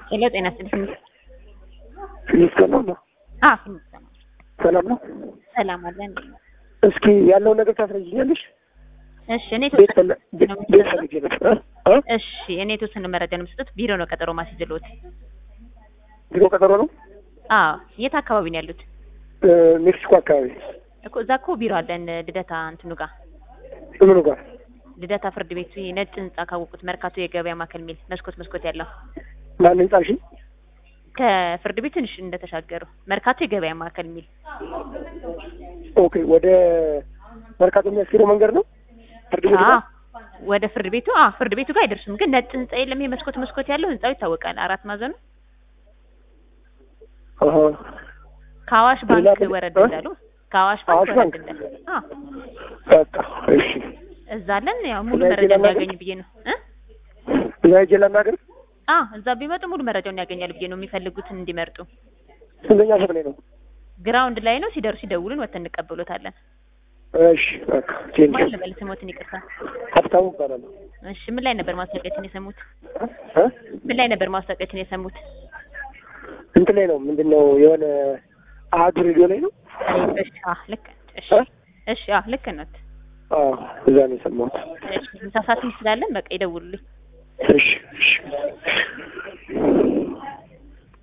ሄሎ ጤና ይስጥልኝ። ይስከናል ነው። ሰላም ነው። ሰላም አለ እንዴ? እስኪ ያለው ነገር ታስረጅኛለሽ? እሺ እኔ የተወሰነ መረጃ ነው የምሰጡት። ቢሮ ነው ቀጠሮ ማስይዝልዎት። ቢሮ ቀጠሮ ነው? አዎ። የት አካባቢ ነው ያሉት? ሜክሲኮ አካባቢ እኮ እዛ እኮ ቢሮ አለን ልደታ እንትኑ ጋር። ምኑ ጋር? ልደታ ፍርድ ቤቱ ነጭ ህንጻ ካወቁት መርካቶ የገበያ ማዕከል ሚል መስኮት ያለው ማን ህንጻ? እሺ ከፍርድ ቤት ትንሽ እንደተሻገሩ መርካቶ የገበያ ማዕከል ሚል። ኦኬ። ወደ መርካቶ የሚያስኬደው መንገድ ነው ፍርድ ቤቱ ጋር? ወደ ፍርድ ቤቱ ፍርድ ቤቱ ጋር አይደርሱም፣ ግን ነጭ ህንጻ የለም። ይሄ መስኮት ያለው ህንጻው ይታወቃል። 4 ማዕዘኑ ከአዋሽ ባንክ ወረድ እንዳሉ ከአዋሽ ባንክ ወረድ እንዳሉ በቃ እሺ። እዛ አለን። ያው ሙሉ መረጃ እንዲያገኙ ብዬ ነው እዛ ሄጄ ላናግር? እዛ ቢመጡ ሙሉ መረጃውን ያገኛሉ ብዬ ነው የሚፈልጉትን እንዲመርጡ። ስንተኛ ፎቅ ላይ ነው? ግራውንድ ላይ ነው። ሲደርሱ ይደውሉን፣ ወተን እንቀበሎታለን። እሺ በቃ ቴንክ ዩ። ለበል ስሞትን ይቅርታ። ሀብታሙ እባላለሁ። እሺ ምን ላይ ነበር ማስታወቂያችን የሰሙት? ምን ላይ ነበር ማስታወቂያችን የሰሙት? እንትን ላይ ነው። ምንድነው የሆነ አሀዱ ሬዲዮ ላይ ነው። እሺ ልክ እሺ ልክ ነዎት። እዛ ነው የሰማሁት። እሺ ምሳ ሰዓት ስላለን በቃ ይደውሉልኝ። እሺ